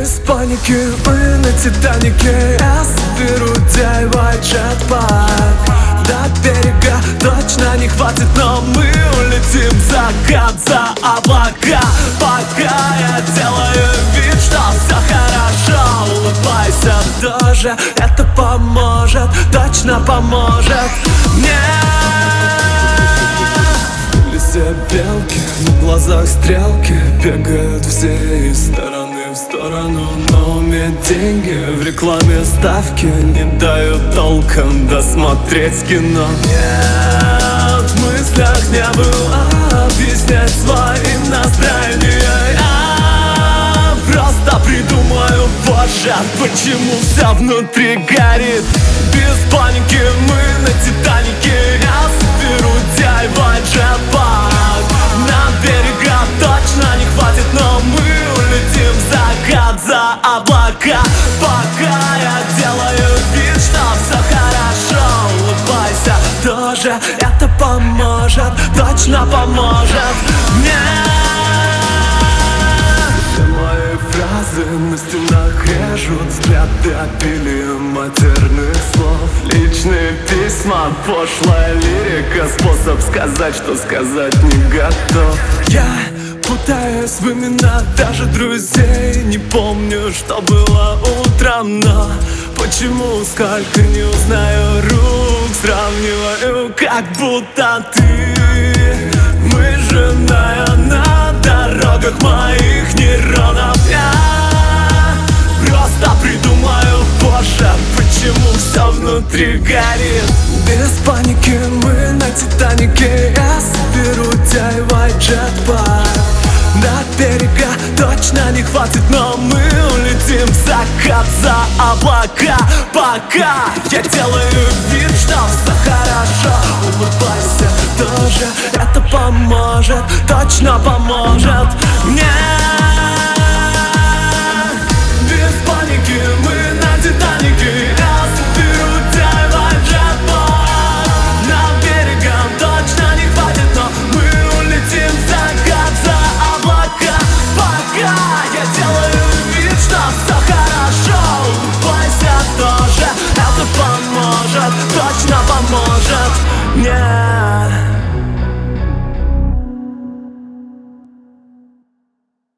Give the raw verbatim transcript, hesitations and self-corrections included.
Без паники, мы на Титанике. Я соберу девай джетпак. До берега точно не хватит, но мы улетим в закат за облака. Пока я делаю вид, что все хорошо, улыбайся тоже, это поможет, точно поможет мне. В лесе белки, на глазах стрелки бегают все из стороны в сторону. Но у меня деньги, в рекламе ставки не дают толком досмотреть кино. Нет, в мыслях не было объяснять своим настроением. Я просто придумаю позже, почему все внутри горит. Без паники, мы на Титанике. Я соберу девай джетпак. На берега точно не хватит, но мы улетим в закат за облака. Пока я делаю вид, что все хорошо, улыбайся тоже, это поможет, точно поможет мне. Все мои фразы на стенах режут взгляды обилием матерных слов. Личные письма, пошлая лирика, способ сказать, что сказать не готов. Я путаюсь в именах даже друзей, не помню, что было утром, но почему, сколько не узнаю рук, сравниваю, как будто ты выжженная на дорогах моих нейронов. Я просто придумаю позже, почему все внутри горит. Без паники, мы на Титанике. Я соберу девай джетпак. До берега точно не хватит, но мы улетим в закат за облака. Пока я делаю вид, что все хорошо, улыбайся тоже, это поможет, точно поможет мне.